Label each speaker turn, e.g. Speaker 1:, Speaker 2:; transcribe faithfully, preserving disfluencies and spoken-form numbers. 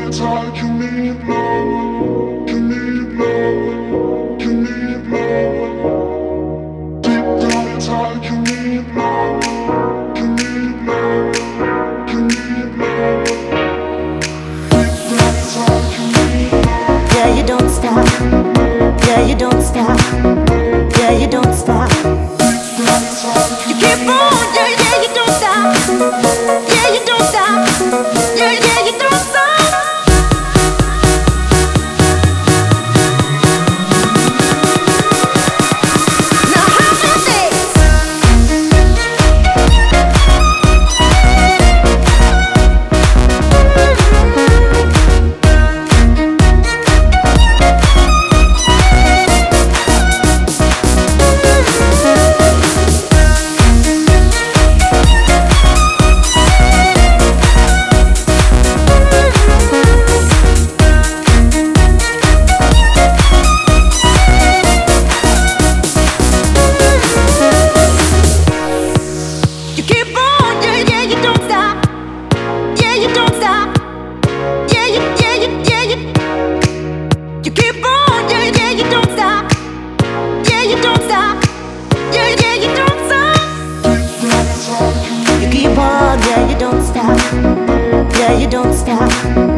Speaker 1: inside, you need love, you need love, you need love. Deep down inside, you need love, you need love, you need love. Deep down inside, you need love.
Speaker 2: Yeah, you don't stop. Yeah, you don't stop. Yeah, you don't stop.
Speaker 1: Deep down inside,
Speaker 2: You keep on. Yeah, yeah, you don't stop. Yeah, you don't stop. Yeah, yeah, you don't stop. Now how about this? You keep on, yeah, yeah, you don't stop. Yeah, you don't stop. Yeah, you, yeah, you, yeah, you. You keep on, yeah, yeah, you don't stop. Yeah, you don't stop. Yeah, yeah, you don't stop.
Speaker 1: deep down inside, you
Speaker 2: You keep on, yeah, you don't stop. Yeah, you don't stop.